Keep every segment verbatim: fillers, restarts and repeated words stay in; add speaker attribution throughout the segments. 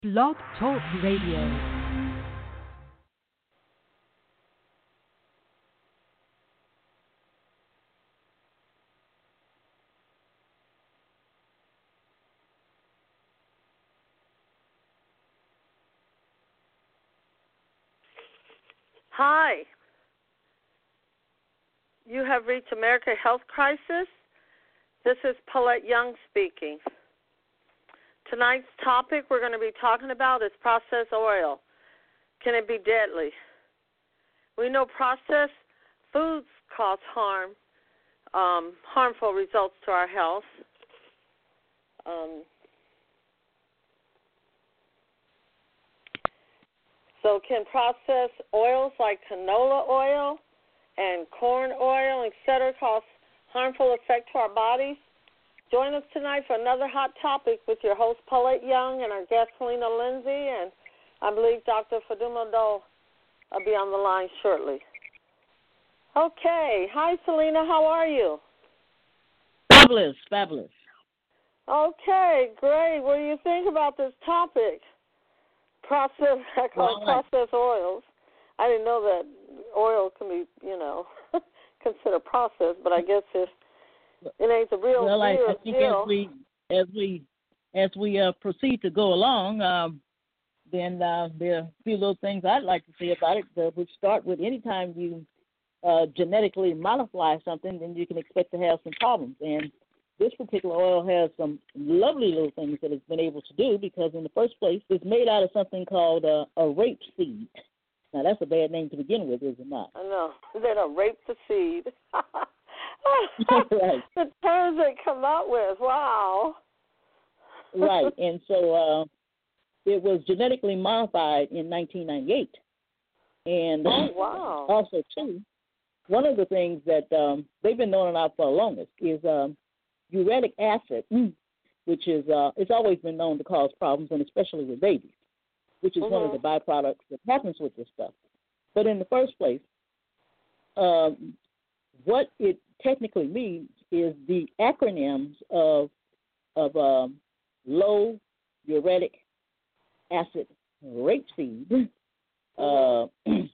Speaker 1: Blog Talk Radio.
Speaker 2: Hi. You have reached America Health Crisis. This is Paulette Young speaking. Tonight's topic we're going to be talking about is processed oil. Can it be deadly? We know processed foods cause harm, um, harmful results to our health. Um, so can processed oils like canola oil and corn oil, et cetera, cause harmful effect to our bodies? Join us tonight for another hot topic with your host, Paulette Young, and our guest, Selena Lindsay, and I believe Doctor Faduma Dole will be on the line shortly. Okay. Hi, Selena. How are you?
Speaker 3: Fabulous, fabulous.
Speaker 2: Okay, great. What do you think about this topic? Process, I call it
Speaker 3: Well,
Speaker 2: processed oils. I didn't know that oil can be, you know, considered processed, but I guess if it ain't the real
Speaker 3: well, I,
Speaker 2: deal.
Speaker 3: I think
Speaker 2: deal.
Speaker 3: as we as we as we uh, proceed to go along, um, then uh, there are a few little things I'd like to say about it. Uh, which start with anytime you uh, genetically modify something, then you can expect to have some problems. And this particular oil has some lovely little things that it's been able to do because, in the first place, it's made out of something called uh, a rape seed. Now, that's a bad name to begin with, is it not?
Speaker 2: I know. They don't rape the seed.
Speaker 3: Right.
Speaker 2: The terms they come up with, wow.
Speaker 3: Right, and so uh, it was genetically modified in nineteen ninety-eight. And
Speaker 2: Oh, wow.
Speaker 3: also, too, one of the things that um, they've been knowing about for the longest is um, uric acid, which is uh, it's always been known to cause problems, and especially with babies, which is mm-hmm. one of the byproducts that happens with this stuff. But in the first place, um, what it technically means is the acronyms of of um, low uric acid rapeseed. Uh,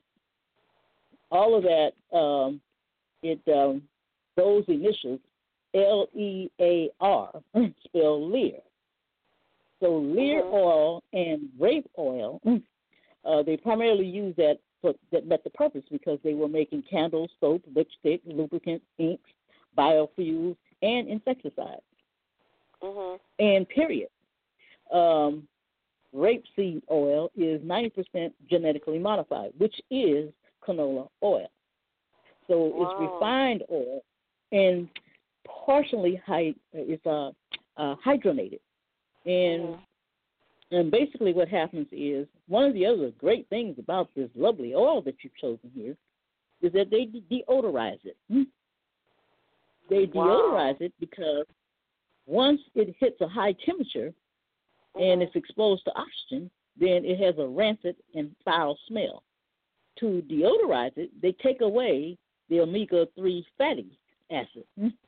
Speaker 3: all of that, um, it um, those initials L E A R spell Lear. So Lear
Speaker 2: mm-hmm.
Speaker 3: oil and rape oil, uh, they primarily use that for that met the purpose because they were making candles, soap, lipstick, lubricants, inks, biofuels, and insecticides.
Speaker 2: Mm-hmm.
Speaker 3: And period. Um, rapeseed oil is ninety percent genetically modified, which is canola oil. So
Speaker 2: Wow.
Speaker 3: it's refined oil and partially hy- it's uh, uh, hydrogenated. And
Speaker 2: mm-hmm.
Speaker 3: And basically what happens is, one of the other great things about this lovely oil that you've chosen here is that they de- deodorize it. They
Speaker 2: Wow.
Speaker 3: deodorize it because once it hits a high temperature mm-hmm. and it's exposed to oxygen, then it has a rancid and foul smell. To deodorize it, they take away the omega three fatty acid.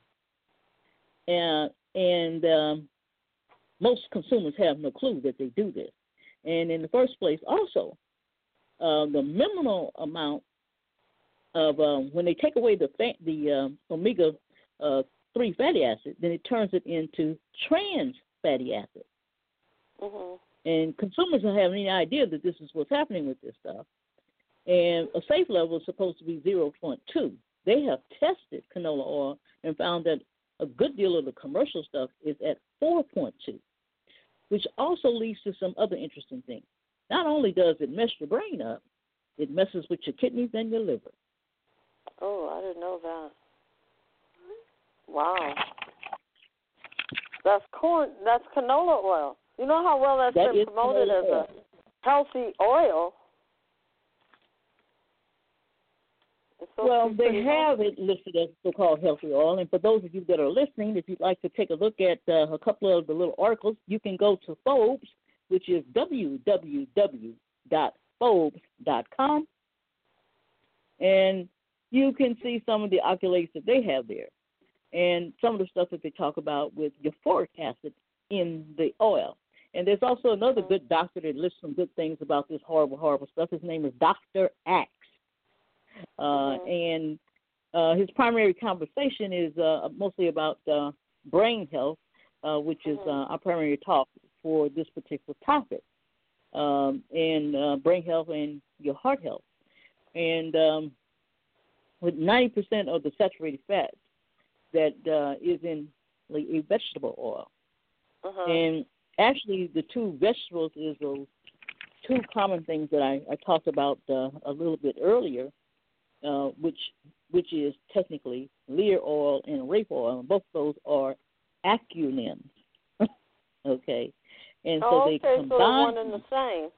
Speaker 3: And, and um, most consumers have no clue that they do this. And in the first place, also, uh, the minimal amount of, um, when they take away the fat, the um, omega three fatty acid, then it turns it into trans fatty acid.
Speaker 2: Mm-hmm.
Speaker 3: And consumers don't have any idea that this is what's happening with this stuff. And a safe level is supposed to be zero point two. They have tested canola oil and found that a good deal of the commercial stuff is at four point two. Which also leads to some other interesting things. Not only does it mess your brain up, it messes with your kidneys and your liver.
Speaker 2: Oh, I didn't know that. Wow. That's corn. That's canola oil. You know how well that's
Speaker 3: that
Speaker 2: been promoted as
Speaker 3: oil.
Speaker 2: a healthy oil? So
Speaker 3: well, they have
Speaker 2: healthy.
Speaker 3: it listed as so-called healthy oil. And for those of you that are listening, if you'd like to take a look at uh, a couple of the little articles, you can go to Forbes, which is w w w dot forbes dot com, and you can see some of the accolades that they have there and some of the stuff that they talk about with euphoric acid in the oil. And there's also another good doctor that lists some good things about this horrible, horrible stuff. His name is Doctor Axe. Uh, mm-hmm. And uh, his primary conversation is uh, mostly about uh, brain health, uh, which is uh, our primary talk for this particular topic, um, and uh, brain health and your heart health. And um, with ninety percent of the saturated fat that uh, is in like, a vegetable oil. Uh-huh. And actually, the two vegetables is those two common things that I, I talked about uh, a little bit earlier, uh, which which is technically lear oil and rape oil, and both of those are acunins. Okay, and so
Speaker 2: oh,
Speaker 3: they
Speaker 2: okay,
Speaker 3: combine.
Speaker 2: so they're one and the same.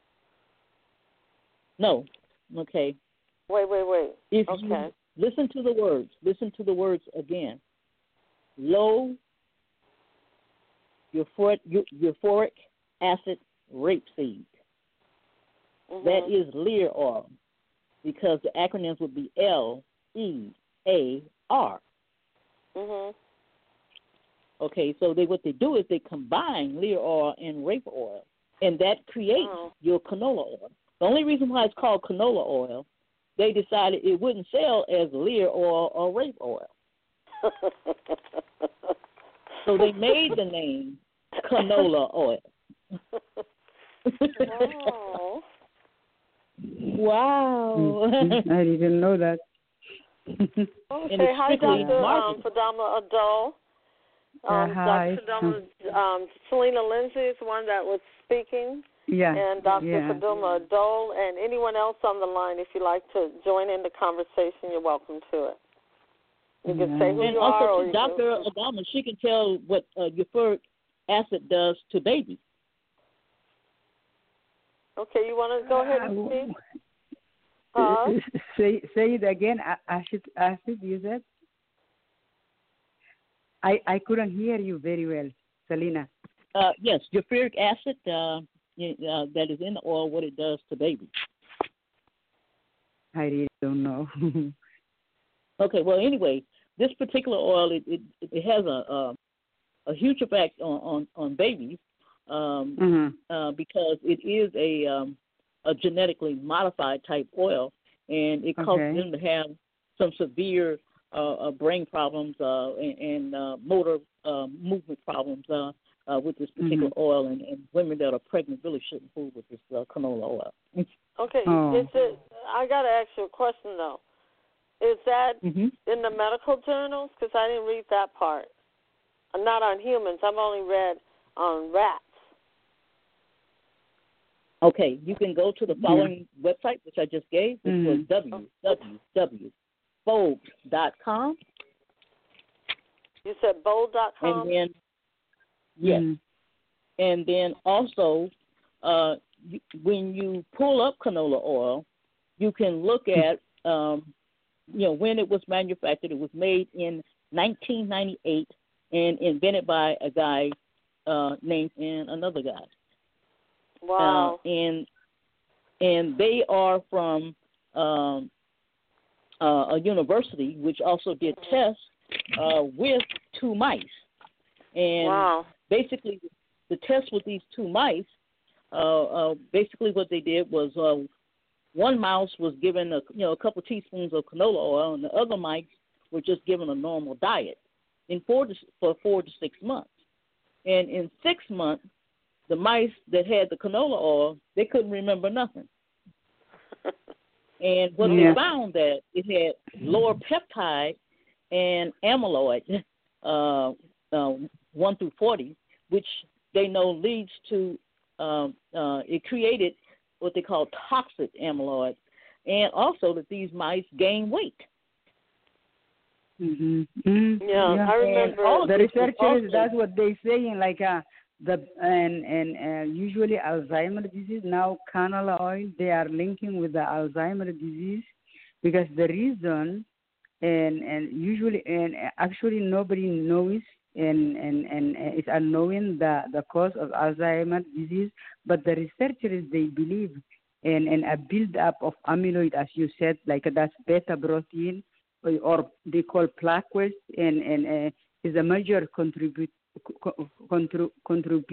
Speaker 3: No, okay.
Speaker 2: Wait, wait, wait.
Speaker 3: If
Speaker 2: okay.
Speaker 3: you listen to the words, listen to the words again. Low euphoric, euphoric acid rapeseed. Mm-hmm. That is lear oil, because the acronyms would be L E A R.
Speaker 2: Mhm.
Speaker 3: Okay, so they what they do is they combine lear oil and rape oil, and that creates oh. your canola oil. The only reason why it's called canola oil, they decided it wouldn't sell as lear oil or rape oil. So they made the name canola oil.
Speaker 2: Oh.
Speaker 3: Wow.
Speaker 4: I didn't know that.
Speaker 2: Okay, hi, Doctor Um, Fadama Adol. Um,
Speaker 4: uh, hi.
Speaker 2: Doctor Fadama, um, Selena Lindsay is the one that was speaking.
Speaker 4: Yeah.
Speaker 2: And Doctor
Speaker 4: Yeah.
Speaker 2: Faduma Adol, and anyone else on the line, if you'd like to join in the conversation, you're welcome to it. You can yeah. say who
Speaker 3: and
Speaker 2: you
Speaker 3: also
Speaker 2: are. Or
Speaker 3: to Doctor Adama, she can tell what uh, euphoric acid does to babies.
Speaker 2: Okay, you want to go ahead and speak?
Speaker 4: Uh, say say it again. Acid, acid. You said. I I couldn't hear you very well, Selena.
Speaker 3: Uh, yes, euphoric acid uh, uh, that is in the oil. What it does to babies.
Speaker 4: I really don't know.
Speaker 3: Okay. Well, anyway, this particular oil it it, it has a, a a huge effect on on, on babies. Um, mm-hmm. uh, because it is a um, a genetically modified type oil, and it causes okay. them to have some severe uh, uh, brain problems uh, and, and uh, motor uh, movement problems uh, uh, with this particular mm-hmm. oil, and, and women that are pregnant really shouldn't fool with this uh, canola oil.
Speaker 2: Okay,
Speaker 4: oh.
Speaker 2: is it, I got to ask you a question, though. Is that
Speaker 3: mm-hmm.
Speaker 2: in the medical journals? Because I didn't read that part. I'm not on humans. I've only read on rats.
Speaker 3: Okay, you can go to the following yeah. website, which I just gave, which
Speaker 4: mm-hmm.
Speaker 3: was w w w dot bold dot com.
Speaker 2: You said bold dot com?
Speaker 3: And then, yes. Mm-hmm. And then also, uh, you, when you pull up canola oil, you can look at, um, you know, when it was manufactured. It was made in nineteen ninety-eight and invented by a guy uh, named and another guy.
Speaker 2: Wow.
Speaker 3: Uh, and and they are from um, uh, a university which also did tests uh, with two mice. And
Speaker 2: wow.
Speaker 3: basically, the test with these two mice, uh, uh, basically what they did was uh, one mouse was given a you know a couple teaspoons of canola oil, and the other mice were just given a normal diet in four to, for four to six months. And in six months, the mice that had the canola oil, they couldn't remember nothing. And what yeah. they found that it had lower peptide and amyloid, uh, uh, one through forty, which they know leads to, um, uh, it created what they call toxic amyloid, and also that these mice gain weight.
Speaker 4: Mm-hmm. Mm-hmm.
Speaker 2: Yeah, yeah, I remember.
Speaker 4: The researchers, that's what they saying, like, uh, The and and uh, usually Alzheimer's disease, now canola oil, they are linking with the Alzheimer's disease, because the reason and and usually and actually nobody knows and and and it's unknown the the cause of Alzheimer's disease, but the researchers, they believe in in a build up of amyloid, as you said, like that's beta protein, or, or they call plaquettes, and and uh, is a major contribute. Contribute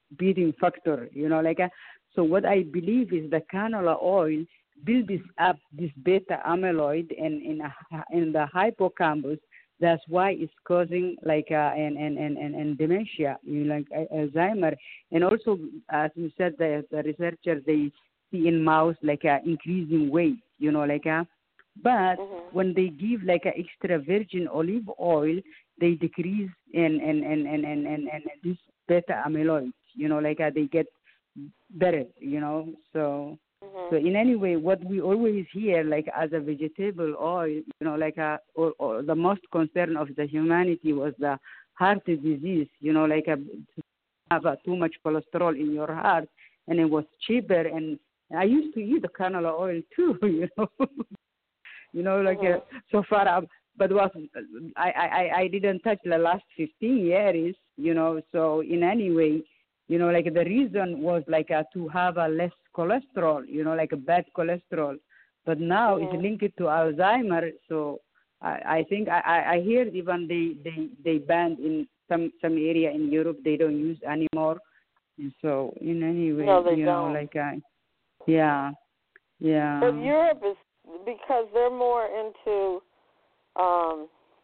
Speaker 4: beating factor, you know, like, a, so what I believe is the canola oil builds up this beta amyloid in, in, a, in the hippocampus. That's why it's causing like uh, and, and, and, and, and dementia, you know, like Alzheimer. And also, as you said, the, the researchers, they see in mouse like uh, increasing weight, you know, like uh, but mm-hmm. when they give like a extra virgin olive oil, they decrease in and and and and and, and this beta amyloid, you know, like uh, they get better, you know. So mm-hmm. so in any way, what we always hear, like as a vegetable oil, you know, like uh, or, or the most concern of the humanity was the heart disease, you know, like uh, have uh, too much cholesterol in your heart, and it was cheaper. And I used to eat the canola oil too, you know. You know, like mm-hmm. uh, so far, uh, but was I, I, I didn't touch the last fifteen years, you know. So in any way, you know, like the reason was like uh, to have a less cholesterol, you know, like a bad cholesterol. But now mm-hmm. it's linked to Alzheimer. So I, I think I, I hear even they, they, they banned in some, some area in Europe, they don't use anymore. So in any way,
Speaker 2: no, they
Speaker 4: you
Speaker 2: don't.
Speaker 4: know, like I, yeah, yeah.
Speaker 2: But Europe is, because they're more into um,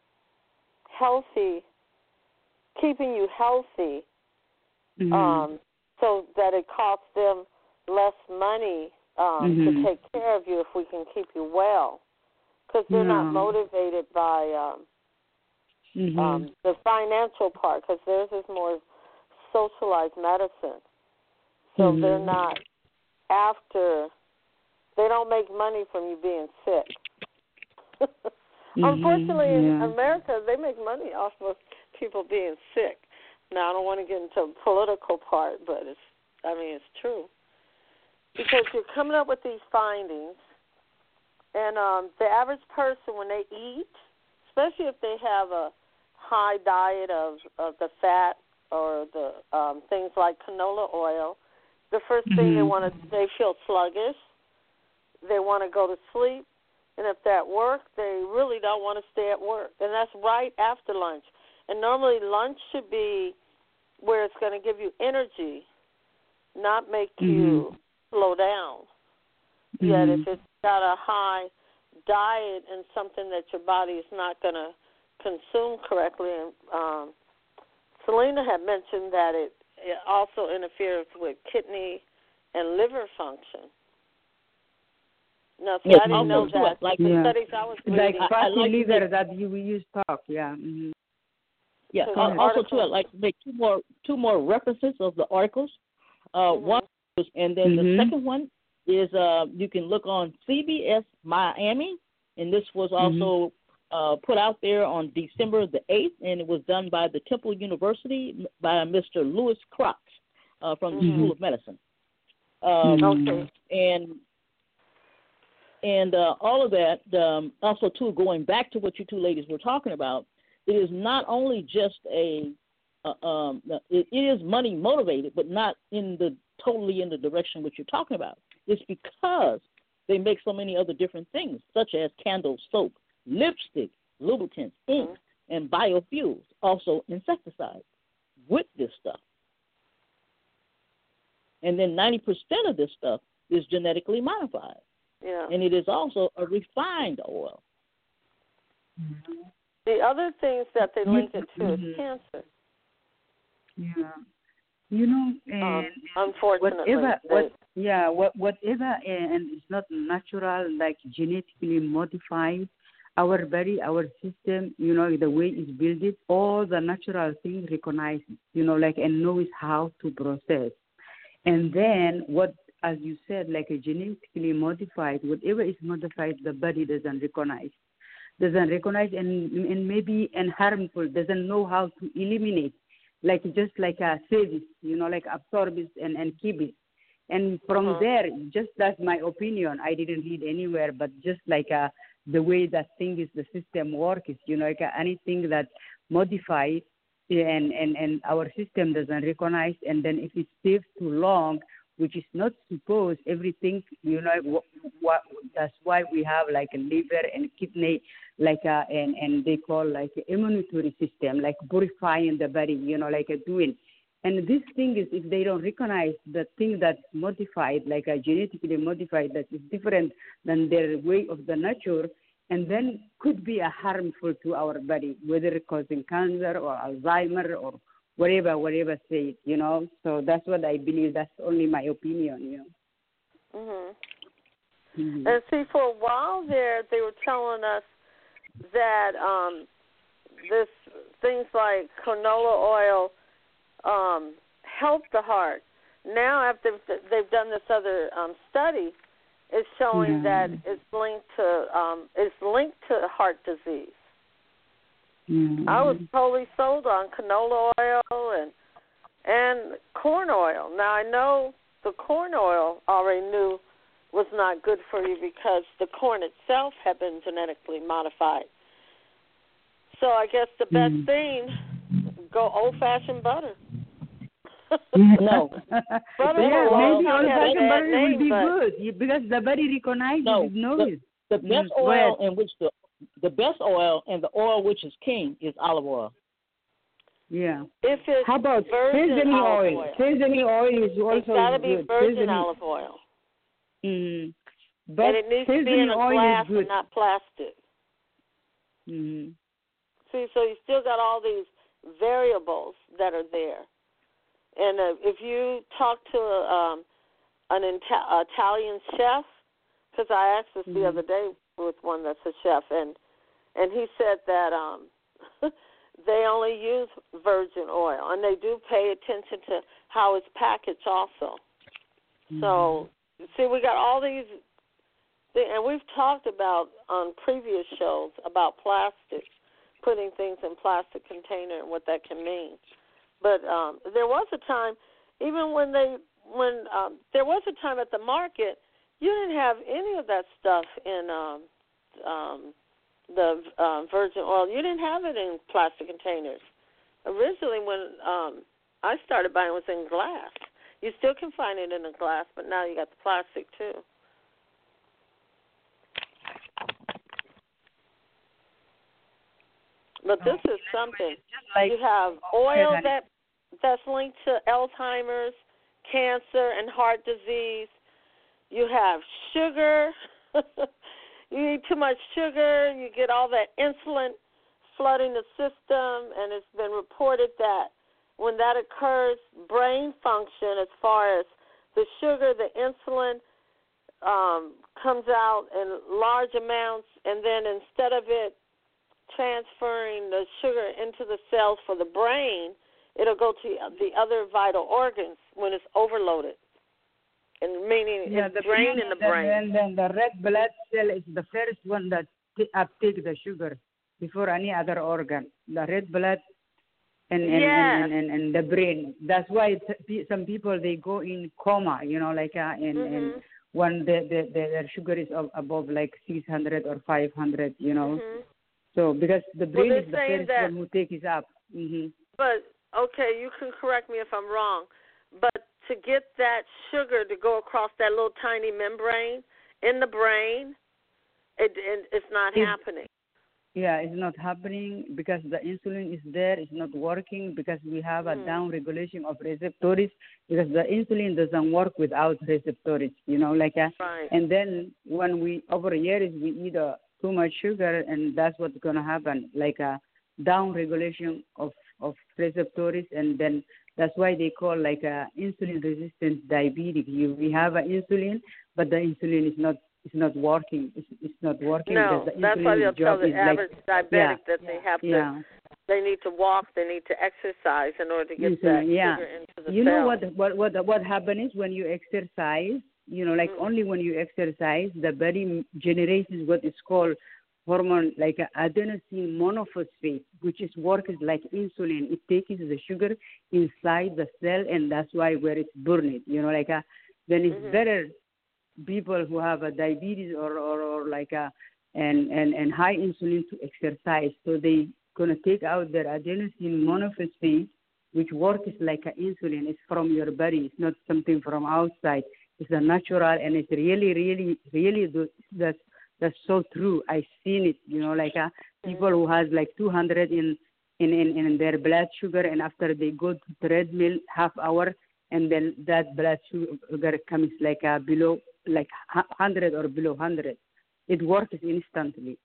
Speaker 2: healthy, keeping you healthy,
Speaker 4: mm-hmm.
Speaker 2: um, so that it costs them less money um,
Speaker 4: mm-hmm.
Speaker 2: to take care of you if we can keep you well, because they're
Speaker 4: no.
Speaker 2: not motivated by um,
Speaker 4: mm-hmm.
Speaker 2: um, the financial part, because theirs is more socialized medicine. So
Speaker 4: mm-hmm.
Speaker 2: they're not after. They don't make money from you being sick.
Speaker 4: mm-hmm,
Speaker 2: Unfortunately,
Speaker 4: yeah.
Speaker 2: in America, they make money off of people being sick. Now, I don't want to get into the political part, but it's, I mean, it's true. Because you're coming up with these findings, and um, the average person, when they eat, especially if they have a high diet of, of the fat or the um, things like canola oil, the first
Speaker 4: mm-hmm.
Speaker 2: thing they want to, they feel sluggish. They want to go to sleep, and if they're at work, they really don't want to stay at work. And that's right after lunch. And normally lunch should be where it's going to give you energy, not make
Speaker 4: mm-hmm.
Speaker 2: you slow down.
Speaker 4: Mm-hmm.
Speaker 2: Yet if it's got a high diet and something that your body is not going to consume correctly, and um, Selena had mentioned that it, it also interferes with kidney and liver function. No, so
Speaker 3: yes,
Speaker 2: I didn't know
Speaker 3: too,
Speaker 2: that.
Speaker 3: like
Speaker 2: the
Speaker 4: yeah.
Speaker 2: studies I was reading.
Speaker 4: Like fatty
Speaker 3: like
Speaker 4: liver that you we use talk, yeah. Mm-hmm.
Speaker 3: Yeah,
Speaker 2: So
Speaker 3: uh,
Speaker 2: the
Speaker 3: also
Speaker 2: article-
Speaker 3: too, I'd like to make two more two more references of the articles. Uh,
Speaker 2: Mm-hmm.
Speaker 3: One, is, and then
Speaker 4: Mm-hmm.
Speaker 3: the second one is uh, you can look on C B S Miami, and this was also mm-hmm. uh, put out there on December the eighth, and it was done by the Temple University by Mister Louis Crox uh, from
Speaker 2: Mm-hmm.
Speaker 3: the School of Medicine. Um,
Speaker 4: Mm-hmm.
Speaker 2: Okay.
Speaker 3: And and uh, all of that, um, also too, going back to what you two ladies were talking about, it is not only just a, uh, um, it is money motivated, but not in the totally in the direction which you're talking about. It's because they make so many other different things, such as candles, soap, lipstick, lubricants, ink, mm-hmm. and biofuels, also insecticides with this stuff. And then ninety percent of this stuff is genetically modified.
Speaker 2: Yeah.
Speaker 3: And it is also a refined oil.
Speaker 2: The other things that they link it to
Speaker 4: mm-hmm.
Speaker 2: is cancer.
Speaker 4: Yeah. You know, and
Speaker 2: Um, unfortunately.
Speaker 4: whatever,
Speaker 2: they,
Speaker 4: what, yeah, what, whatever, and it's not natural, like genetically modified, our body, our system, you know, the way it's built, all the natural things recognize it, you know, like, and knows how to process. And then what, as you said, like a genetically modified, whatever is modified, the body doesn't recognize, doesn't recognize, and and maybe and harmful, doesn't know how to eliminate, like just like a service, you know, like absorb it and, and keep it. And from uh-huh. there, just that's my opinion. I didn't read anywhere, but just like uh, the way that thing is, the system works, you know, like uh, anything that modifies and, and, and our system doesn't recognize, and then if it stays too long, which is not supposed, everything, you know, what, what, that's why we have like a liver and kidney, like a, and, and they call like a immunity system, like purifying the body, you know, like a doing. And this thing is, if they don't recognize the thing that's modified, like a genetically modified, that is different than their way of the nature, and then could be a harmful to our body, whether causing cancer or Alzheimer or whatever, whatever say it, you know. So that's what I believe. That's only my opinion, you know.
Speaker 2: Mhm.
Speaker 4: Mm-hmm.
Speaker 2: And see, for a while there, they were telling us that um, this things like canola oil um, help the heart. Now, after they've done this other um, study, it's showing
Speaker 4: yeah.
Speaker 2: that it's linked to um, it's linked to heart disease.
Speaker 4: Mm-hmm.
Speaker 2: I was totally sold on canola oil and and corn oil. Now I know the corn oil already knew was not good for you because the corn itself had been genetically modified. So I guess the best
Speaker 4: mm-hmm.
Speaker 2: thing, go old-fashioned butter.
Speaker 3: No.
Speaker 2: Butter
Speaker 4: yeah,
Speaker 2: will
Speaker 4: maybe
Speaker 2: have a
Speaker 4: old-fashioned
Speaker 2: bad
Speaker 4: butter will
Speaker 2: name,
Speaker 4: be
Speaker 2: but
Speaker 4: good you- because the body recognizes
Speaker 3: No,
Speaker 4: it, knows
Speaker 3: the,
Speaker 4: it.
Speaker 3: the best
Speaker 4: Mm,
Speaker 3: oil in which the the best oil and the oil which is king is olive oil.
Speaker 4: Yeah.
Speaker 2: if it's
Speaker 4: How about
Speaker 2: virgin
Speaker 4: sesame
Speaker 2: olive
Speaker 4: oil?
Speaker 2: oil,
Speaker 4: Sesame oil is also
Speaker 2: it's got to be
Speaker 4: good.
Speaker 2: virgin
Speaker 4: Sesame.
Speaker 2: olive oil.
Speaker 4: Mm. But
Speaker 2: And it needs to
Speaker 4: sesame
Speaker 2: be in a
Speaker 4: oil
Speaker 2: glass
Speaker 4: is good.
Speaker 2: and not plastic.
Speaker 4: Mm.
Speaker 2: See, so you still got all these variables that are there. And uh, if you talk to um, an Ita- Italian chef, because I asked this
Speaker 4: Mm-hmm.
Speaker 2: the other day with one that's a chef, and and he said that um, they only use virgin oil, and they do pay attention to how it's packaged also.
Speaker 4: Mm-hmm.
Speaker 2: So, see, we got all these, and we've talked about on previous shows about plastic, putting things in plastic container and what that can mean. But um, there was a time, even when they, when um, there was a time at the market, you didn't have any of that stuff in um, um, the um, virgin oil. You didn't have it in plastic containers. Originally, when um, I started buying, it was in glass. You still can find it in a glass, but now you got the plastic too. But this is something.
Speaker 4: Like,
Speaker 2: You have oil that that's linked to Alzheimer's, cancer, and heart disease. You have sugar. You eat too much sugar, you get all that insulin flooding the system, and it's been reported that when that occurs, brain function as far as the sugar, the insulin, um, comes out in large amounts, and then instead of it transferring the sugar into the cells for the brain, it'll go to the other vital organs when it's overloaded. And meaning
Speaker 4: yeah,
Speaker 2: it's
Speaker 4: the
Speaker 2: drained in the brain.
Speaker 4: And then the red blood cell is the first one that t- uptake the sugar before any other organ. The red blood and and,
Speaker 2: Yeah.
Speaker 4: and, and, and the brain. That's why it's, some people they go in coma, you know, like uh, and
Speaker 2: Mhm.
Speaker 4: and when the, the, the their sugar is above like six hundred or five hundred, you know.
Speaker 2: Mhm.
Speaker 4: So because the brain
Speaker 2: Well,
Speaker 4: is the
Speaker 2: they're saying
Speaker 4: first
Speaker 2: that-
Speaker 4: one who takes it up. Mm-hmm.
Speaker 2: But okay, you can correct me if I'm wrong, but to get that sugar to go across that little tiny membrane in the brain, it, it it's not
Speaker 4: It-
Speaker 2: happening.
Speaker 4: Yeah, it's not happening because the insulin is there. It's not working because we have a
Speaker 2: Mm.
Speaker 4: down regulation of receptors because the insulin doesn't work without receptors, you know, like a,
Speaker 2: Right.
Speaker 4: and then when we, over years, we eat uh, too much sugar and that's what's going to happen, like a down regulation of, of receptors, and then that's why they call like a insulin resistant diabetic. You, we have an insulin, but the insulin is not It's not working. It's, it's not working.
Speaker 2: No,
Speaker 4: because the
Speaker 2: that's why
Speaker 4: insulin
Speaker 2: they'll tell
Speaker 4: job
Speaker 2: the
Speaker 4: is like,
Speaker 2: average diabetic
Speaker 4: yeah,
Speaker 2: that they have to,
Speaker 4: yeah.
Speaker 2: they need to walk, they need to exercise in order to get
Speaker 4: Insulin,
Speaker 2: that
Speaker 4: yeah.
Speaker 2: sugar into the
Speaker 4: You
Speaker 2: cell.
Speaker 4: know what what what what happens is when you exercise, you know, like
Speaker 2: Mm.
Speaker 4: only when you exercise, the body generates what is called hormone, like a adenosine monophosphate, which is works like insulin. It takes the sugar inside the cell, and that's why where it's burned. You know, like a, then it's
Speaker 2: Mhm.
Speaker 4: better people who have a diabetes or, or, or like a and, and, and high insulin to exercise. So they gonna take out their adenosine monophosphate, which works like an insulin. It's from your body. It's not something from outside. It's a natural, and it's really, really, really that's that's so true. I've seen it. You know, like a, people who has like two hundred in in, in, in their blood sugar, and after they go to treadmill half hour, and then that blood sugar comes like uh, below, like one hundred or below one hundred. It works instantly.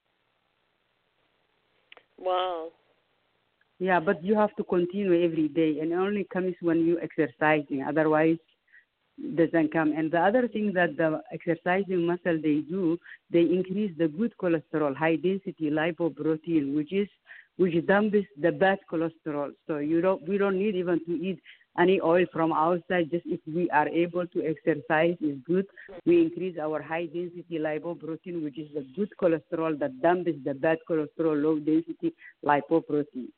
Speaker 2: Wow.
Speaker 4: Yeah, but you have to continue every day, and it only comes when you exercising. Otherwise, it doesn't come. And the other thing that the exercising muscle they do, they increase the good cholesterol, high density lipoprotein, which is which dumps the bad cholesterol. So you don't we don't need even to eat any oil from outside. Just if we are able to exercise is good. We increase our high density lipoprotein, which is the good cholesterol that dumps the bad cholesterol, low density lipoprotein.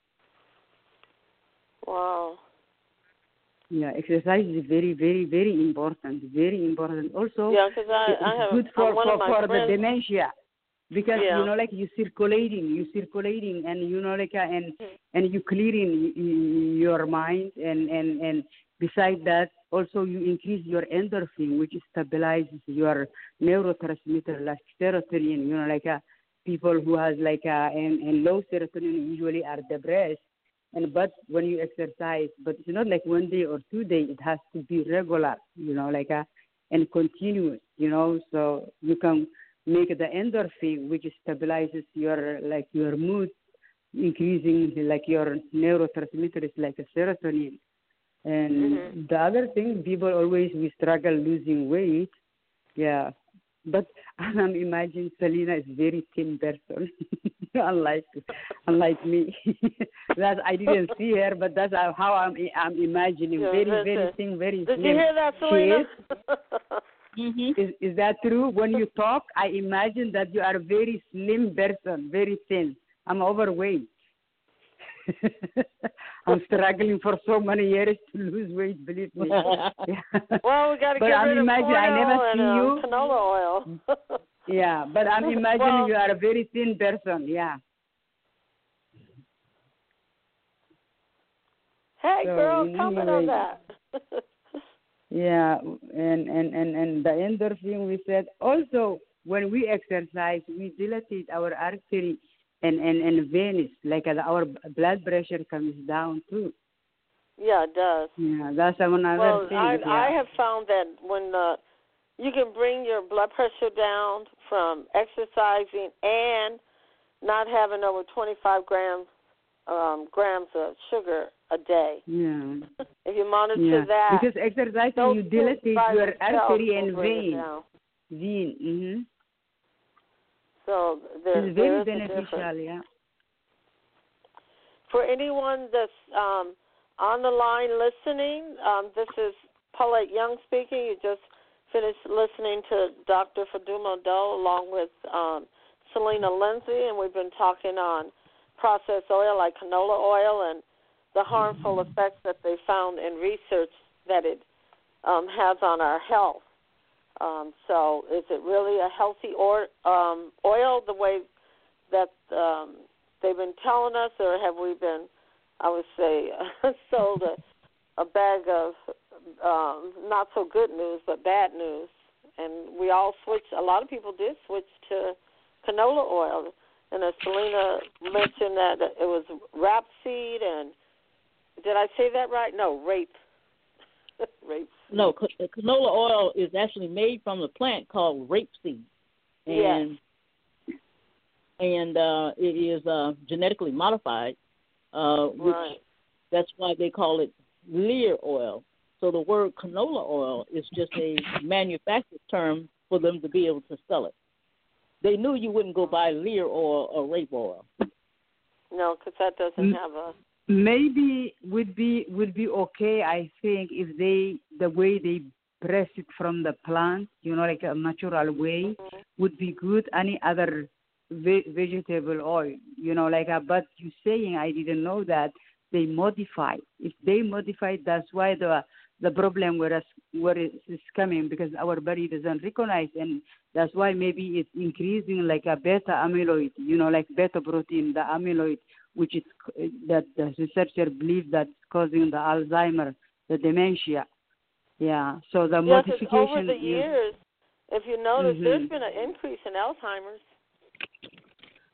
Speaker 2: Wow.
Speaker 4: Yeah, exercise is very, very, very important. Very important. Also,
Speaker 2: yeah, because I,
Speaker 4: it's
Speaker 2: I have
Speaker 4: good for,
Speaker 2: one
Speaker 4: for,
Speaker 2: of my
Speaker 4: for
Speaker 2: friends,
Speaker 4: the dementia. Because,
Speaker 2: yeah.
Speaker 4: you know, like you circulating, you circulating, and, you know, like, uh, and and you clearing y- your mind. And, and, and beside that, also you increase your endorphin, which stabilizes your neurotransmitter, like serotonin. You know, like uh, people who has like, uh, and, and low serotonin usually are depressed. And but when you exercise, but it's not like one day or two days. It has to be regular, you know, like a, and continuous, you know. So you can make the endorphin, which stabilizes your like your mood, increasing like your neurotransmitter is like a serotonin. And
Speaker 2: mm-hmm.
Speaker 4: the other thing, people always we struggle losing weight, yeah. But I'm imagining Selena is very thin person, unlike unlike me. That I didn't see her, but that's how I'm I'm imagining.
Speaker 2: Yeah,
Speaker 4: very very
Speaker 2: it.
Speaker 4: thin, very
Speaker 2: Did
Speaker 4: slim.
Speaker 2: you hear that, Selena?
Speaker 3: Mm-hmm.
Speaker 4: Is is that true? When you talk, I imagine that you are a very slim person, very thin. I'm overweight. I'm struggling for so many years to lose weight, believe me. Yeah.
Speaker 2: Well, we got to
Speaker 4: but
Speaker 2: get
Speaker 4: I'm
Speaker 2: rid of
Speaker 4: imagine,
Speaker 2: corn
Speaker 4: I never
Speaker 2: oil and
Speaker 4: see
Speaker 2: um,
Speaker 4: you.
Speaker 2: canola oil.
Speaker 4: Yeah, but I'm imagining
Speaker 2: well,
Speaker 4: you are a very thin person, yeah.
Speaker 2: Hey,
Speaker 4: so
Speaker 2: girl, comment on
Speaker 4: anyway,
Speaker 2: that.
Speaker 4: Yeah, and, and, and, and the endorphin we said. Also, when we exercise, we dilate our artery and, and, and veins, like uh, our blood pressure comes down too.
Speaker 2: Yeah, it does.
Speaker 4: Yeah, that's another
Speaker 2: well,
Speaker 4: thing.
Speaker 2: I,
Speaker 4: yeah.
Speaker 2: I have found that when uh, you can bring your blood pressure down from exercising and not having over twenty-five grams um, grams of sugar a day.
Speaker 4: Yeah.
Speaker 2: If you monitor
Speaker 4: yeah.
Speaker 2: that.
Speaker 4: Because exercising, you dilate your artery and vein. Vein. Mm-hmm.
Speaker 2: So there,
Speaker 4: it's very
Speaker 2: there is
Speaker 4: beneficial, yeah.
Speaker 2: For anyone that's um, on the line listening, um, this is Paulette Young speaking. You just finished listening to Doctor Faduma Doe along with um, Selena Lindsay, and we've been talking on processed oil like canola oil and the harmful effects that they found in research that it um, has on our health. Um, so is it really a healthy or, um, oil the way that um, they've been telling us, or have we been, I would say, sold a, a bag of um, not so good news but bad news? And we all switched, a lot of people did switch to canola oil. And as Selena mentioned that it was rapeseed and, did I say that right? No, rape. rape.
Speaker 3: No, canola oil is actually made from a plant called rapeseed. And
Speaker 2: yes.
Speaker 3: and uh, it is uh, genetically modified, uh, which
Speaker 2: right.
Speaker 3: that's why they call it Lear oil. So the word canola oil is just a manufactured term for them to be able to sell it. They knew you wouldn't go buy Lear oil or rape oil.
Speaker 2: No, because that doesn't have a.
Speaker 4: Maybe would be would be okay. I think if they the way they press it from the plant, you know, like a natural way, mm-hmm. would be good. Any other ve- vegetable oil, you know, like a. But you saying I didn't know that they modify. If they modify, that's why the the problem where us where it is coming, because our body doesn't recognize, and that's why maybe it's increasing like a beta amyloid, you know, like beta protein, the amyloid, which is that the researcher believes that's causing the Alzheimer, the dementia. Yeah. So the
Speaker 2: yes,
Speaker 4: modification.
Speaker 2: Over the years, if you notice,
Speaker 4: mm-hmm.
Speaker 2: there's been an increase in Alzheimer's.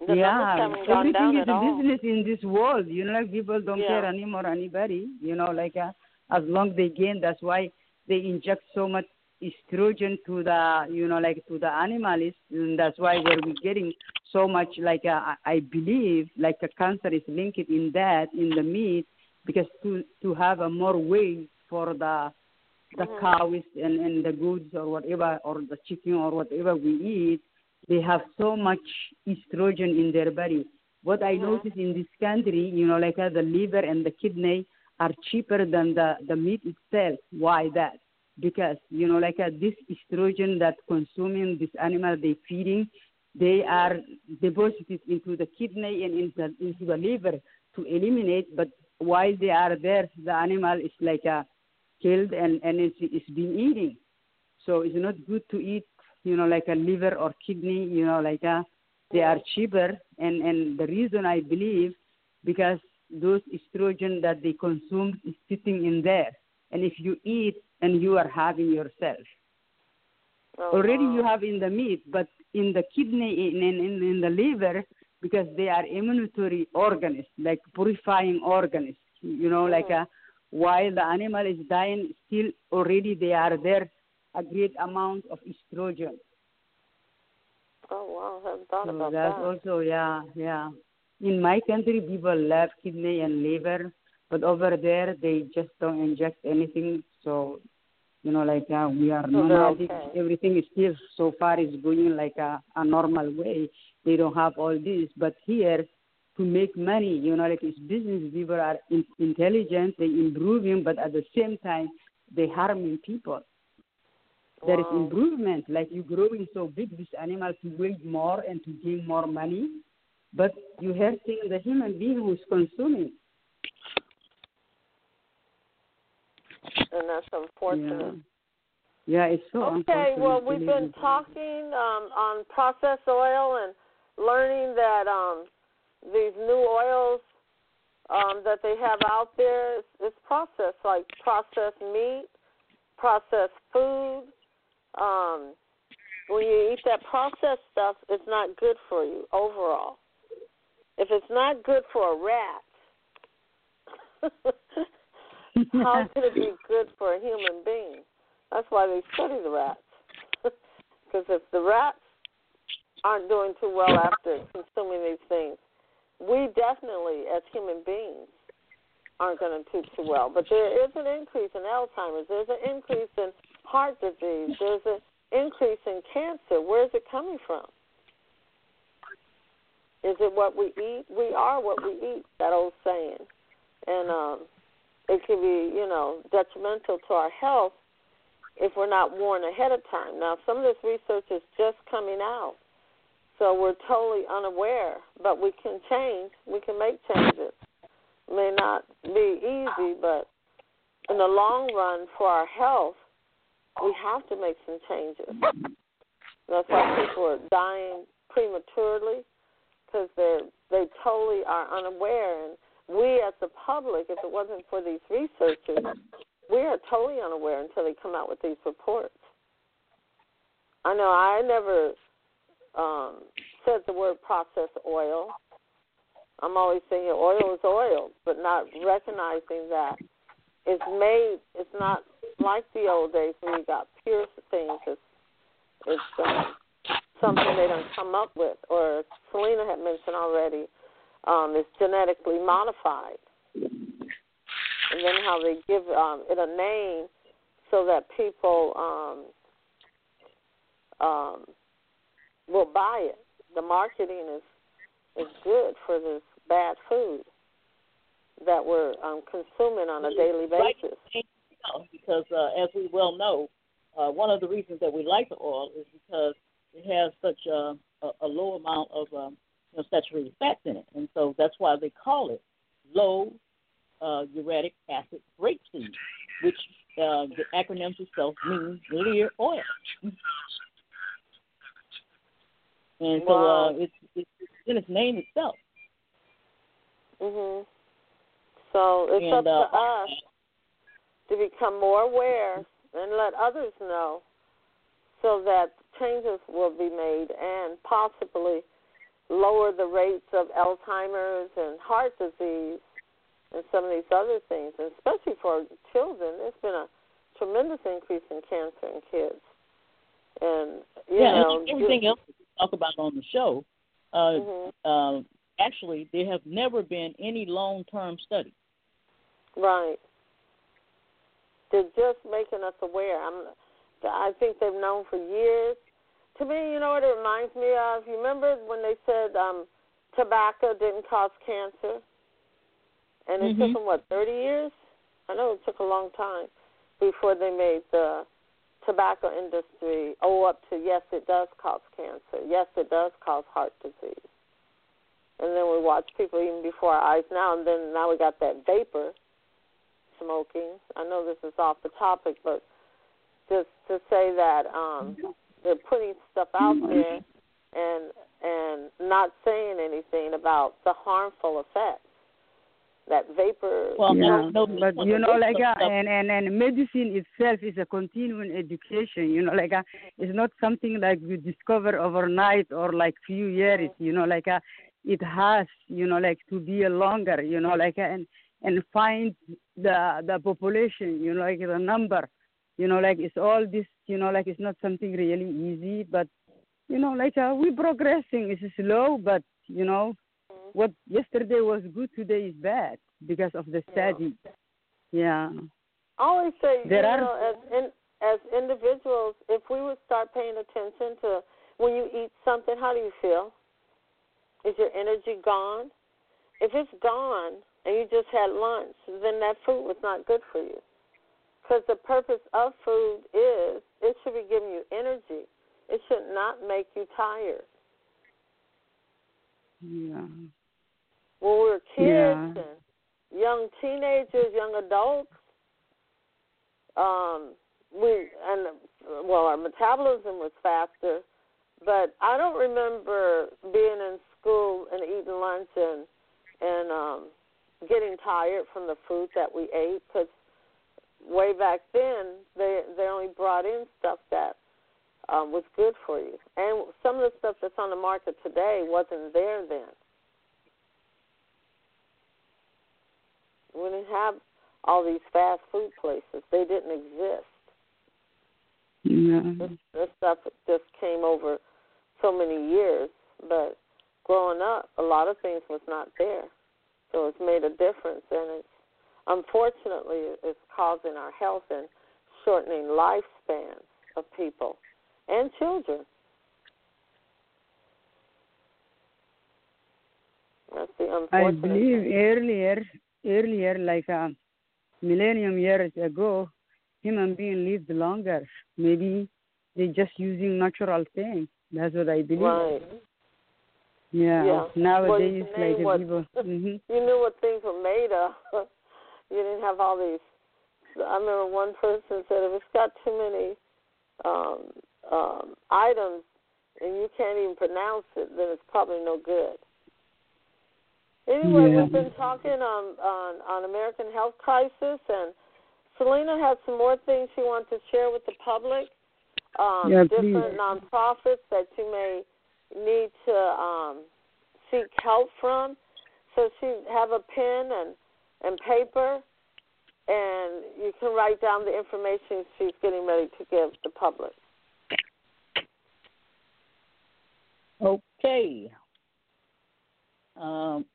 Speaker 2: The
Speaker 4: yeah,
Speaker 2: numbers haven't gone
Speaker 4: everything
Speaker 2: down
Speaker 4: is
Speaker 2: at
Speaker 4: a
Speaker 2: all.
Speaker 4: business in this world. You know, like people don't
Speaker 2: Yeah.
Speaker 4: care anymore anybody. You know, like uh, as long they gain, that's why they inject so much estrogen to the, you know, like to the animals. And that's why we're getting so much, like uh, I I believe, like a cancer is linked in that in the meat because to to have a more weight for the the
Speaker 2: Mhm.
Speaker 4: cows and, and the goods or whatever, or the chicken or whatever we eat, they have so much estrogen in their body. What I
Speaker 2: Mhm.
Speaker 4: notice in this country, you know, like uh, the liver and the kidney are cheaper than the, the meat itself. Why that? Because, you know, like uh, this estrogen that consuming this animal they feeding, they are deposited into the kidney and into, into the liver to eliminate. But while they are there, the animal is like a killed and, and it's, it's been eating. So it's not good to eat, you know, like a liver or kidney, you know, like a, they are cheaper. And, and the reason I believe, because those estrogen that they consume is sitting in there. And if you eat and you are having yourself,
Speaker 2: Oh,
Speaker 4: already
Speaker 2: wow.
Speaker 4: you have in the meat, but in the kidney, in, in, in the liver, because they are immunatory organs, like purifying organs, you know,
Speaker 2: Mhm.
Speaker 4: like a, while the animal is dying, still already they are there, a great amount of estrogen.
Speaker 2: Oh, wow. I hadn't thought
Speaker 4: So
Speaker 2: about
Speaker 4: that's
Speaker 2: that.
Speaker 4: also, yeah, yeah. In my country, people love kidney and liver, but over there, they just don't inject anything. So, you know, like uh, we are
Speaker 2: So they're
Speaker 4: nomadic.
Speaker 2: okay.
Speaker 4: Everything is still so far is going like a, a normal way. They don't have all this. But here, to make money, you know, like it's business. People are in, intelligent, they improving, but at the same time, they harming people. There is
Speaker 2: Wow.
Speaker 4: improvement, like you growing so big, this animal to weigh more and to gain more money, but you hurting the human being who's consuming.
Speaker 2: And that's unfortunate.
Speaker 4: Yeah, yeah it's so
Speaker 2: Okay,
Speaker 4: unfortunate.
Speaker 2: well, we've been
Speaker 4: believe me.
Speaker 2: talking um, on processed oil and learning that um, these new oils um, that they have out there is, is processed, like processed meat, processed food. Um, when you eat that processed stuff, it's not good for you overall. If it's not good for a rat, how could it be good for a human being? That's why they study the rats. Because if the rats aren't doing too well after consuming these things, we definitely, as human beings, aren't going to do too well. But there is an increase in Alzheimer's. There's an increase in heart disease. There's an increase in cancer. Where is it coming from? Is it what we eat? We are what we eat, that old saying. And um, it can be, you know, detrimental to our health if we're not warned ahead of time. Now, some of this research is just coming out, so we're totally unaware, but we can change. We can make changes. It may not be easy, but in the long run for our health, we have to make some changes. That's why people are dying prematurely, because they're they totally are unaware. And we as the public, if it wasn't for these researchers, we are totally unaware until they come out with these reports. I know I never um, said the word processed oil. I'm always saying oil is oil, but not recognizing that it's made, it's not like the old days where you got pure things. It's, it's um, something they don't come up with, or Selena had mentioned already, um, it's genetically modified. And then how they give um, it a name so that people um, um, will buy it. The marketing is is good for this bad food that we're um, consuming on a daily basis.
Speaker 3: Because uh, as we well know, uh, one of the reasons that we like the oil is because it has such a, a, a low amount of um, you know, saturated fats in it, and so that's why they call it low uh, uric acid rapeseed, which uh, the acronym itself means Lear oil. And so
Speaker 2: Wow.
Speaker 3: uh, it's, it's in its name itself.
Speaker 2: Mhm. So it's
Speaker 3: and,
Speaker 2: up to
Speaker 3: uh,
Speaker 2: us to become more aware and let others know, so that changes will be made and possibly lower the rates of Alzheimer's and heart disease and some of these other things, and especially for children. There's been a tremendous increase in cancer in kids. And, you
Speaker 3: yeah,
Speaker 2: know,
Speaker 3: and everything else that we talk about on the show, uh,
Speaker 2: mm-hmm.
Speaker 3: uh, actually, there have never been any long-term studies.
Speaker 2: Right. They're just making us aware. I'm, I think they've known for years. To me, you know what it reminds me of? You remember when they said um, tobacco didn't cause cancer? And it
Speaker 3: mm-hmm.
Speaker 2: took them, what, thirty years? I know it took a long time before they made the tobacco industry, oh, up to, yes, it does cause cancer. Yes, it does cause heart disease. And then we watch people even before our eyes now, and then now we got that vapor smoking. I know this is off the topic, but just to say that um, they're putting stuff out there and and not saying anything about the harmful effects. That vapor.
Speaker 3: Well,
Speaker 4: yeah,
Speaker 3: no,
Speaker 4: but you know, like, uh, and, and and medicine itself is a continuing education. You know, like, uh, it's not something like you discover overnight or like few years. You know, like, uh, it has, you know, like to be a longer. You know, like, uh, and and find the the population. You know, like the number. You know, like it's all this. You know, like it's not something really easy, but you know, like uh, we're progressing. It's slow, but you know. What yesterday was good, today is bad because of the study. Yeah.
Speaker 2: I always say,
Speaker 4: there
Speaker 2: you
Speaker 4: are,
Speaker 2: know, as in, as individuals, if we would start paying attention to when you eat something, how do you feel? Is your energy gone? If it's gone and you just had lunch, then that food was not good for you. Because the purpose of food is it should be giving you energy. It should not make you tired.
Speaker 4: Yeah.
Speaker 2: When we were kids
Speaker 4: yeah.
Speaker 2: and young teenagers, young adults, um, we and well, our metabolism was faster, but I don't remember being in school and eating lunch and and um, getting tired from the food that we ate, because way back then they they only brought in stuff that um, was good for you, and some of the stuff that's on the market today wasn't there then. We didn't have all these fast food places. They didn't exist.
Speaker 4: Yeah.
Speaker 2: This, this stuff just came over so many years, but growing up, a lot of things was not there. So it's made a difference, and it's unfortunately it's causing our health and shortening lifespans of people and children. That's the unfortunate
Speaker 4: I believe
Speaker 2: thing.
Speaker 4: earlier, earlier, like a millennium years ago, human beings lived longer. Maybe they're just using natural things. That's what I believe.
Speaker 2: Right.
Speaker 4: Yeah.
Speaker 2: Yeah.
Speaker 4: Nowadays,
Speaker 2: well, you
Speaker 4: like
Speaker 2: what,
Speaker 4: people. Mm-hmm.
Speaker 2: You knew what things were made of. You didn't have all these. I remember one person said, if it's got too many um, um, items and you can't even pronounce it, then it's probably no good. Anyway,
Speaker 4: Yeah.
Speaker 2: we've been talking on, on, on American Health Crisis, and Selena has some more things she wants to share with the public, um,
Speaker 4: Yeah,
Speaker 2: different
Speaker 4: please.
Speaker 2: nonprofits that you may need to um, seek help from. So she have a pen and, and paper, and you can write down the information she's getting ready to give the public.
Speaker 3: Okay. Um,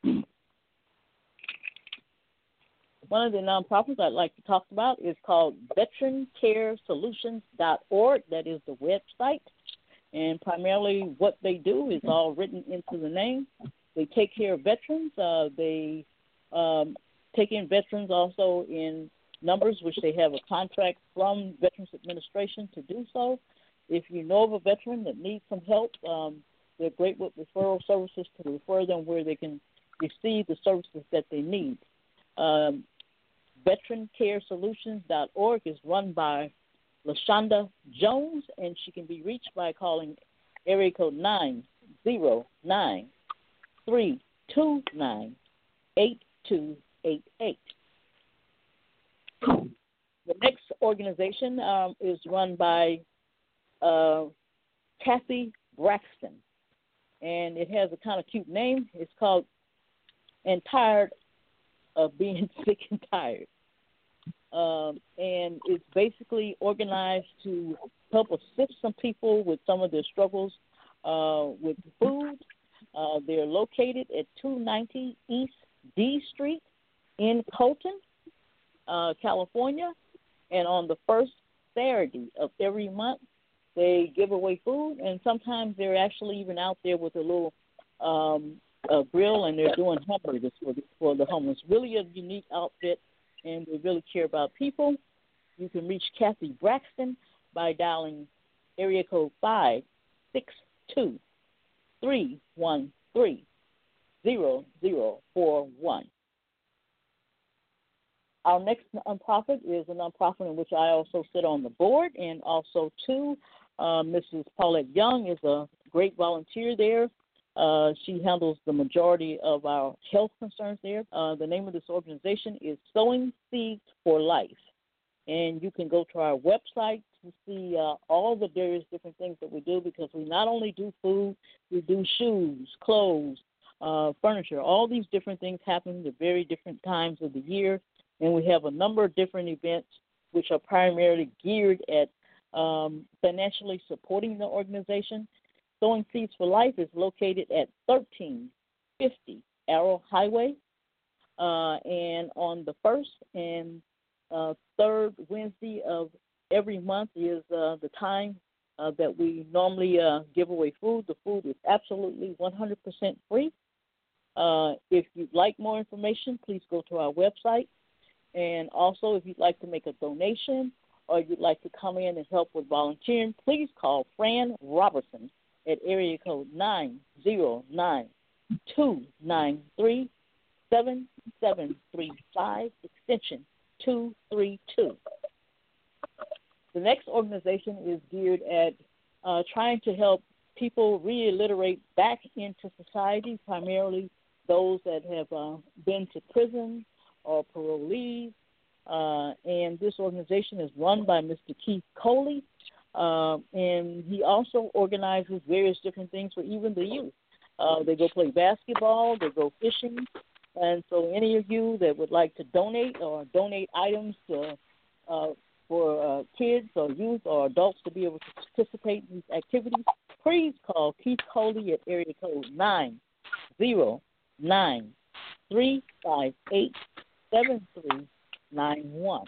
Speaker 3: one of the nonprofits I'd like to talk about is called veteran care solutions dot org. That is the website. And primarily what they do is all written into the name. They take care of veterans. Uh, they um, take in veterans also in numbers, which they have a contract from Veterans Administration to do so. If you know of a veteran that needs some help, um, they're great with referral services to refer them where they can receive the services that they need. Um, veteran care solutions dot org is run by LaShonda Jones, and she can be reached by calling area code nine zero nine, three two nine, eight two eight eight. The next organization um, is run by uh, Kathy Braxton. and it has a kind of cute name. It's called And Tired of Being Sick and Tired. Um, and it's basically organized to help assist some people with some of their struggles uh, with food. Uh, they're located at two ninety East D Street in Colton, uh, California. And on the first Saturday of every month, they give away food. And sometimes they're actually even out there with a little um, a grill, and they're doing hamburgers for the, for the homeless. Really a unique outfit, and they really care about people. You can reach Kathy Braxton by dialing area code five six two, three one three, zero zero four one. Our next nonprofit is a nonprofit in which I also sit on the board, and also, too, uh, Missus Paulette Young is a great volunteer there. Uh, she handles the majority of our health concerns there. Uh, the name of this organization is Sowing Seeds for Life, and you can go to our website to see uh, all the various different things that we do, because we not only do food, we do shoes, clothes, uh, furniture. All these different things happen at very different times of the year. And we have a number of different events which are primarily geared at um, financially supporting the organization. Sowing Seeds for Life is located at thirteen fifty Arrow Highway. Uh, and on the first and uh, third Wednesday of every month is uh, the time uh, that we normally uh, give away food. The food is absolutely one hundred percent free. Uh, if you'd like more information, please go to our website. And also, if you'd like to make a donation or you'd like to come in and help with volunteering, please call Fran Robertson at area code nine zero nine, two nine three, seven seven three five, extension two three two. The next organization is geared at uh, trying to help people realliterate back into society, primarily those that have uh, been to prison or parolees, uh, and this organization is run by Mister Keith Coley, uh, and he also organizes various different things for even the youth. Uh, they go play basketball, they go fishing, and so any of you that would like to donate or donate items to, uh, for uh, kids or youth or adults to be able to participate in these activities, please call Keith Coley at area code nine zero nine, three five eight, seven three nine one.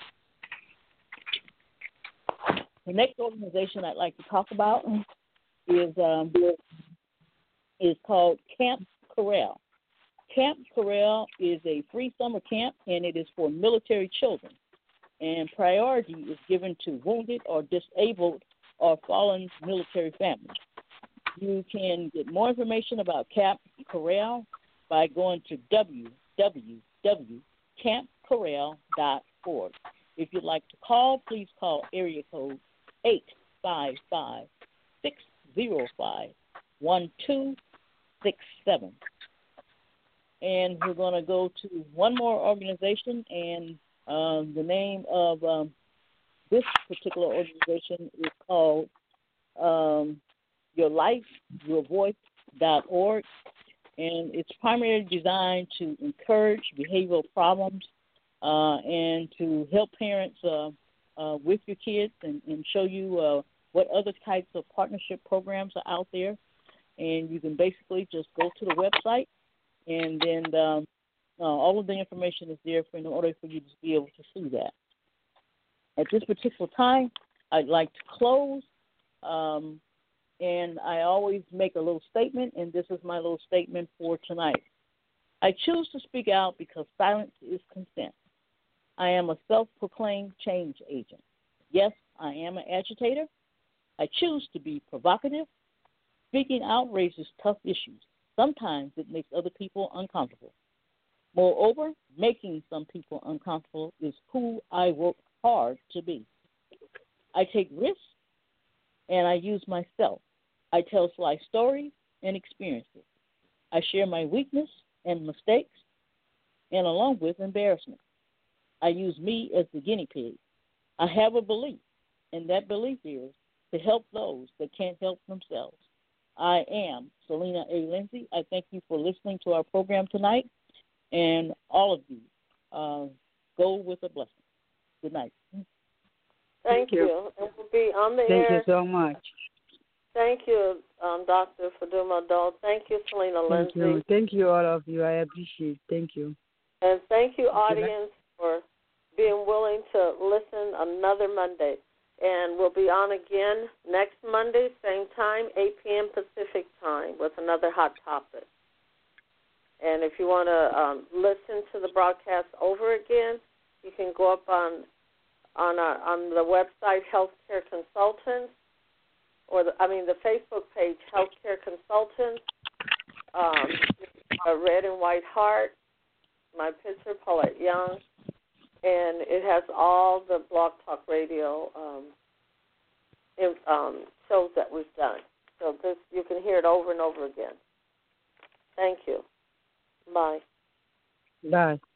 Speaker 3: The next organization I'd like to talk about is um, is called Camp Corral. Camp Corral is a free summer camp, and it is for military children. And priority is given to wounded or disabled or fallen military families. You can get more information about Camp Corral by going to w w w dot camp corral dot org. If you'd like to call, please call area code eight five five, six zero five, one two six seven. And we're going to go to one more organization, and um, the name of um, this particular organization is called um, Your Life, Your Voice dot org. And it's primarily designed to encourage behavioral problems uh, and to help parents uh, uh, with your kids and, and show you uh, what other types of partnership programs are out there. And you can basically just go to the website, and then um, uh, all of the information is there for, in order for you to be able to see that. At this particular time, I'd like to close. Um, And I always make a little statement, and this is my little statement for tonight. I choose to speak out because silence is consent. I am a self-proclaimed change agent. Yes, I am an agitator. I choose to be provocative. Speaking out raises tough issues. Sometimes it makes other people uncomfortable. Moreover, making some people uncomfortable is who I work hard to be. I take risks, and I use myself. I tell life stories and experiences. I share my weakness and mistakes, and along with embarrassment. I use me as the guinea pig. I have a belief, and that belief is to help those that can't help themselves. I am Selena A. Lindsay. I thank you for listening to our program tonight, and all of you, uh, go with a blessing. Good night.
Speaker 2: Thank,
Speaker 4: Thank you.
Speaker 2: you. And we'll be on the
Speaker 4: Thank
Speaker 2: air.
Speaker 4: you so much.
Speaker 2: Thank you, um, Doctor Faduma Dole. Thank you, Selena
Speaker 4: Thank
Speaker 2: Lindsay.
Speaker 4: you. Thank you, all of you. I appreciate it. Thank you.
Speaker 2: And thank you, audience, for being willing to listen another Monday. And we'll be on again next Monday, same time, eight p.m. Pacific time, with another hot topic. And if you want to um, listen to the broadcast over again, you can go up on on our, on the website Healthcare Consultants, or the, I mean the Facebook page Healthcare Consultants, um, a red and white heart, my picture, Paulette Young, and it has all the Blog Talk Radio um, in, um, shows that we've done. So this you can hear it over and over again. Thank you. Bye.
Speaker 4: Bye.